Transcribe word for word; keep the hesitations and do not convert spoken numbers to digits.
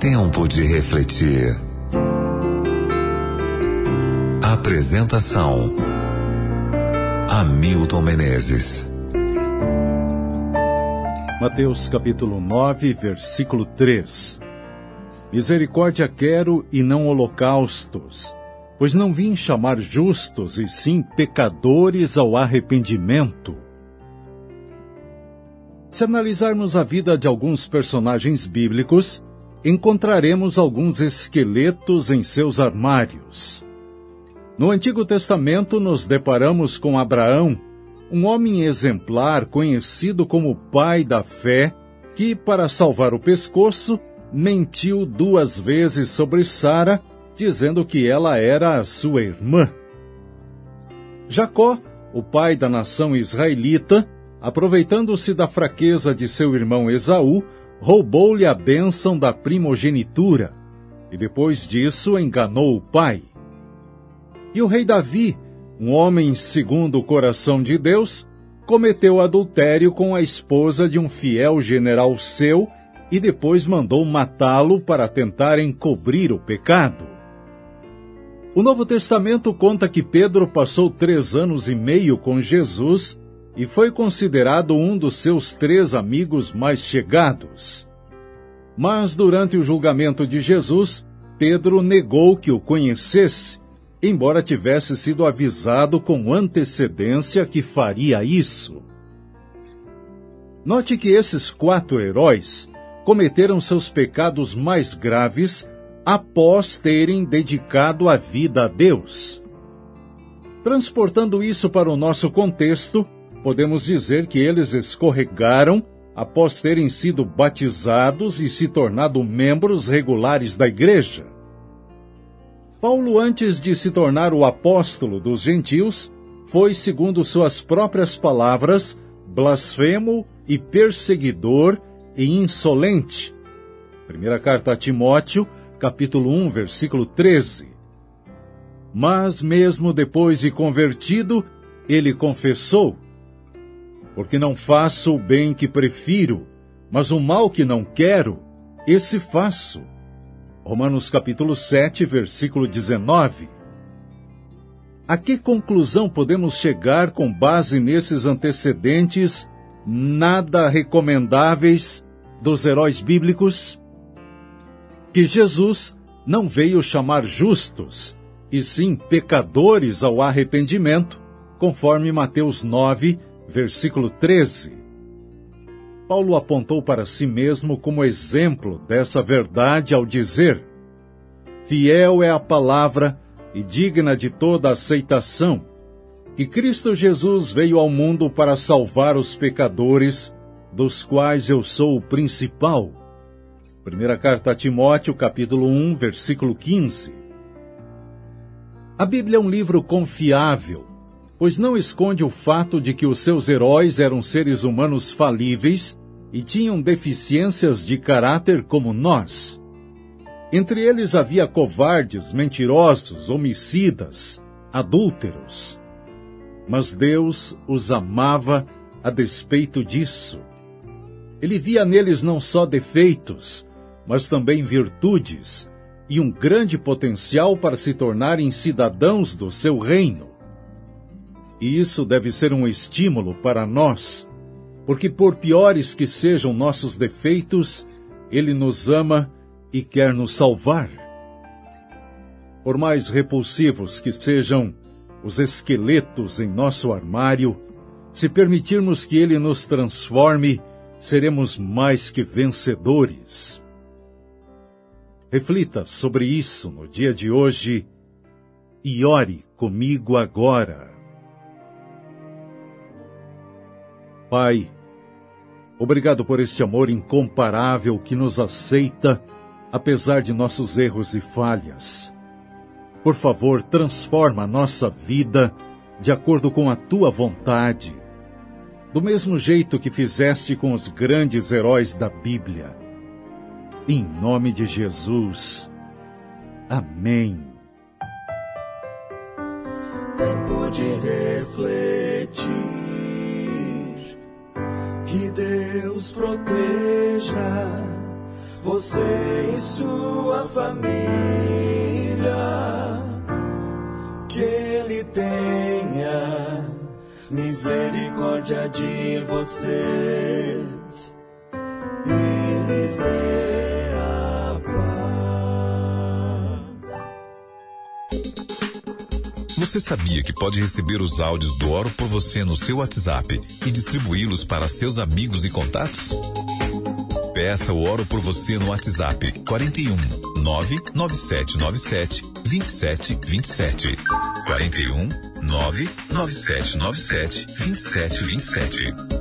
Tempo de refletir. Apresentação: Hamilton Menezes. Mateus capítulo nove, versículo três. Misericórdia quero e não holocaustos, pois não vim chamar justos, e sim pecadores ao arrependimento. Se analisarmos a vida de alguns personagens bíblicos, encontraremos alguns esqueletos em seus armários. No Antigo Testamento, nos deparamos com Abraão, um homem exemplar conhecido como pai da fé, que, para salvar o pescoço, mentiu duas vezes sobre Sara, dizendo que ela era a sua irmã. Jacó, o pai da nação israelita, aproveitando-se da fraqueza de seu irmão Esaú, roubou-lhe a bênção da primogenitura, e depois disso enganou o pai. E o rei Davi, um homem segundo o coração de Deus, cometeu adultério com a esposa de um fiel general seu e depois mandou matá-lo para tentar encobrir o pecado. O Novo Testamento conta que Pedro passou três anos e meio com Jesus e foi considerado um dos seus três amigos mais chegados. Mas durante o julgamento de Jesus, Pedro negou que o conhecesse, embora tivesse sido avisado com antecedência que faria isso. Note que esses quatro heróis cometeram seus pecados mais graves após terem dedicado a vida a Deus. Transportando isso para o nosso contexto, podemos dizer que eles escorregaram após terem sido batizados e se tornado membros regulares da igreja. Paulo, antes de se tornar o apóstolo dos gentios, foi, segundo suas próprias palavras, blasfemo e perseguidor e insolente. Primeira carta a Timóteo, capítulo um, versículo treze. Mas mesmo depois de convertido, ele confessou: porque não faço o bem que prefiro, mas o mal que não quero, esse faço. Romanos capítulo sete, versículo dezenove. A que conclusão podemos chegar com base nesses antecedentes nada recomendáveis dos heróis bíblicos? Que Jesus não veio chamar justos, e sim pecadores ao arrependimento, conforme Mateus nove, versículo treze. Paulo apontou para si mesmo como exemplo dessa verdade ao dizer: fiel é a palavra e digna de toda aceitação, que Cristo Jesus veio ao mundo para salvar os pecadores, dos quais eu sou o principal. Primeira carta a Timóteo, capítulo um, versículo quinze. A Bíblia é um livro confiável, pois não esconde o fato de que os seus heróis eram seres humanos falíveis e tinham deficiências de caráter como nós. Entre eles havia covardes, mentirosos, homicidas, adúlteros. Mas Deus os amava a despeito disso. Ele via neles não só defeitos, mas também virtudes e um grande potencial para se tornarem cidadãos do seu reino. E isso deve ser um estímulo para nós, porque por piores que sejam nossos defeitos, Ele nos ama e quer nos salvar. Por mais repulsivos que sejam os esqueletos em nosso armário, se permitirmos que Ele nos transforme, seremos mais que vencedores. Reflita sobre isso no dia de hoje e ore comigo agora. Pai, obrigado por esse amor incomparável que nos aceita, apesar de nossos erros e falhas. Por favor, transforma a nossa vida de acordo com a Tua vontade, do mesmo jeito que fizeste com os grandes heróis da Bíblia. Em nome de Jesus. Amém. Tempo de refletir. Que Deus proteja você e sua família. Que Ele tenha misericórdia de vocês e lhes dê a paz. Você sabia que pode receber os áudios do Oro por Você no seu WhatsApp e distribuí-los para seus amigos e contatos? Peça o Oro por Você no WhatsApp quarenta e um, nove nove sete nove sete, dois sete dois sete. quarenta e um, nove nove sete nove sete, dois sete dois sete.